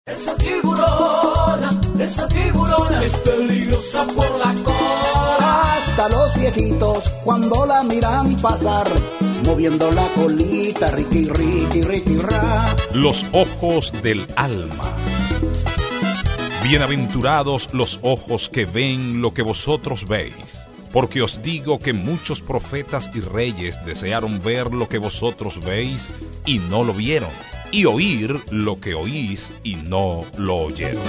Esa tiburona es peligrosa por la cola. Hasta los viejitos cuando la miran pasar, moviendo la colita, riqui, riqui, riqui, ra. Los ojos del alma. Bienaventurados los ojos que ven lo que vosotros veis, porque os digo que muchos profetas y reyes desearon ver lo que vosotros veis y no lo vieron, y oír lo que oís y no lo oyeron.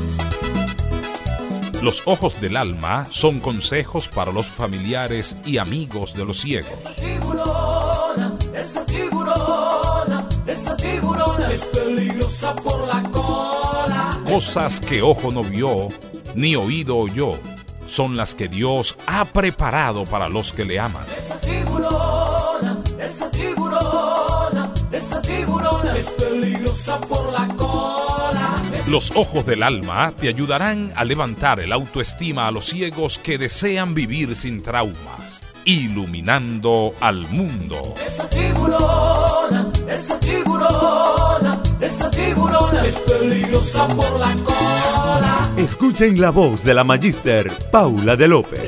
Los ojos del alma son consejos para los familiares y amigos de los ciegos. Esa tiburona es peligrosa por la cola. Cosas que ojo no vio, ni oído oyó, son las que Dios ha preparado para los que le aman. Esa tiburona es peligrosa por la cola. Los ojos del alma te ayudarán a levantar el autoestima a los ciegos que desean vivir sin traumas, iluminando al mundo. Esa tiburona es peligrosa por la cola. Escuchen la voz de la Magíster Paula de López.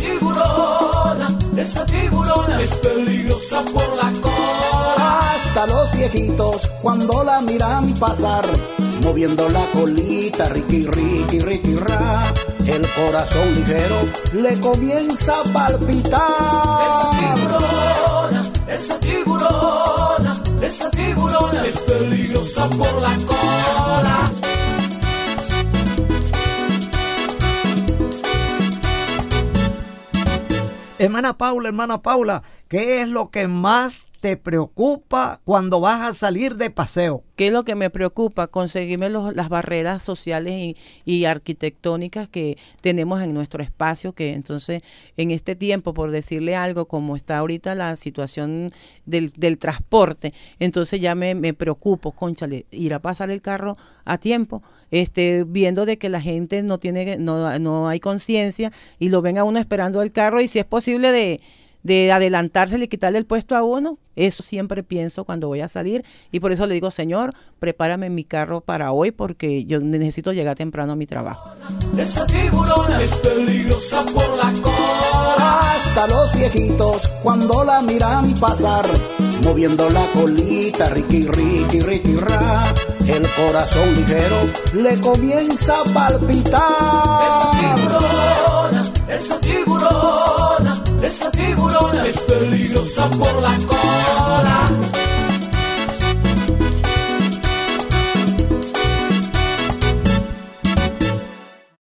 Esa tiburona es peligrosa por la cola. Hasta los viejitos cuando la miran pasar, moviendo la colita, riqui, riqui, riqui, ra. El corazón ligero le comienza a palpitar. Esa tiburona es peligrosa por la cola. Hermana Paula, ¿qué es lo que más te preocupa cuando vas a salir de paseo? ¿Qué es lo que me preocupa? Conseguirme las barreras sociales y arquitectónicas que tenemos en nuestro espacio, que entonces en este tiempo, por decirle algo, como está ahorita la situación del transporte, entonces ya me preocupo, cónchale, ir a pasar el carro a tiempo, viendo de que la gente no hay conciencia y lo ven a uno esperando el carro, y si es posible de adelantársele y quitarle el puesto a uno. Eso siempre pienso cuando voy a salir, y por eso le digo: Señor, prepárame mi carro para hoy, porque yo necesito llegar temprano a mi trabajo. Esa tiburona es peligrosa por la cola. Hasta los viejitos cuando la miran pasar, moviendo la colita, riqui, riqui, riqui, ra. El corazón ligero le comienza a palpitar. Esa tiburona es peligrosa por la cola.